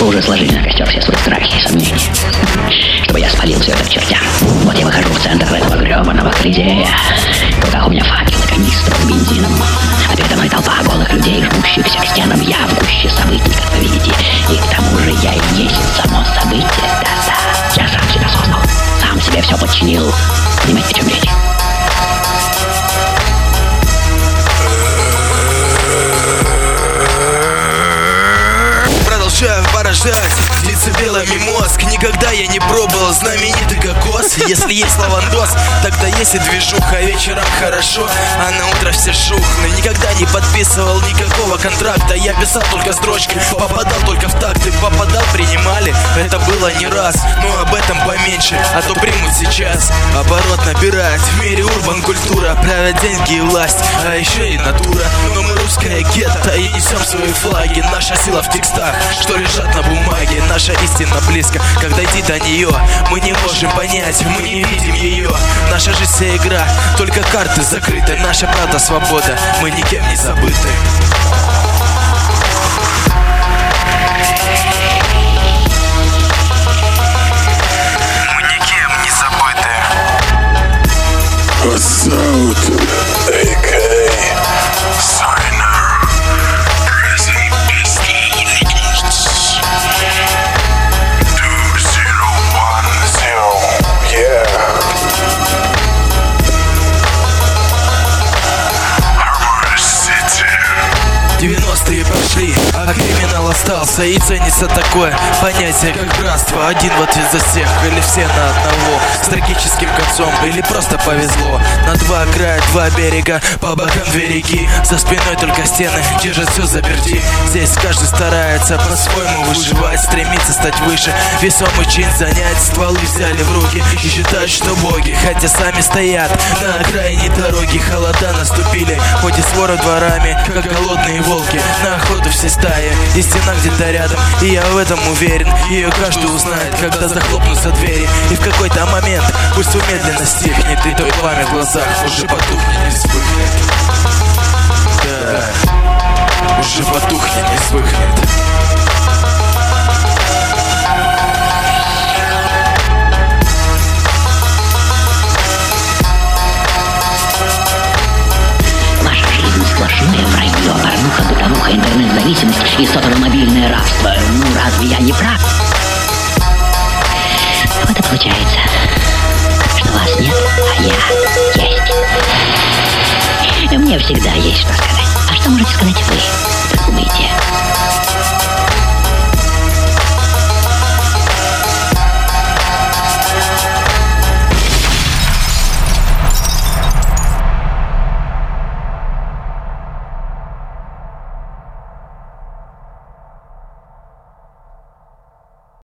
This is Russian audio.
Вы уже сложили на костер все свои страхи и сомнения, чтобы я спалил все это к чертям. Вот я выхожу в центр этого гребаного Колизея. В руках у меня факел и канистра с бензином. А передо мной толпа голых людей, жмущихся к стенам. Я в гуще событий, как вы видите. И к тому же я и есть само событие. Да-да, я сам себя создал, сам себе все подчинил. Понимаете, о чем речь? Продолжаю поражать децибелами мозг. Никогда я не пробовал знаменитый кокос. Если есть лавандос, тогда есть и движуха. Вечером хорошо, а на утро все шухны. Никогда не подписывал никакого контракта. Я писал только строчки, попадал только в такты. Попадал, принимали, это было не раз. Но об этом поменьше, а то примут сейчас. Оборот набирает в мире урбан культура. Правят деньги и власть, а еще и натура. Но мы русская гетто и несем свои флаги. Наша сила в текстах, что лежат на бумаге. Наша истина близко, как дойти до нее. Мы не можем понять, мы не видим ее. Наша жизнь вся игра, только карты закрыты. Наша правда свобода, мы никем не забыты. Мы никем не забыты. Вас зовут AK Signer. Прошли, а криминал остался. И ценится такое понятие, как братство. Один в ответ за всех, или все на одного, с трагическим концом, или просто повезло. На два края, два берега, по бокам две реки. За спиной только стены, держат все заперти. Здесь каждый старается по-своему выживать, стремится стать выше, весомый чин занять. Стволы взяли в руки и считают, что боги, хотя сами стоят на окраине дороги. Холода наступили, хоть и свора дворами, как голодные волки. На охоту все стаи, и стена где-то рядом, и я в этом уверен. Ее каждый узнает, когда захлопнутся двери. И в какой-то момент, пусть медленно стихнет, и то пламя в глазах уже потухнет, не вспыхнет. Да, уже потухнет, не вспыхнет. Сплошное вранье, порнуха, бытовуха, интернет-зависимость и сотово-мобильное рабство. Ну, разве я не прав? Вот и получается, что вас нет, а я есть. Мне всегда есть что сказать. А что можете сказать вы? Думаете?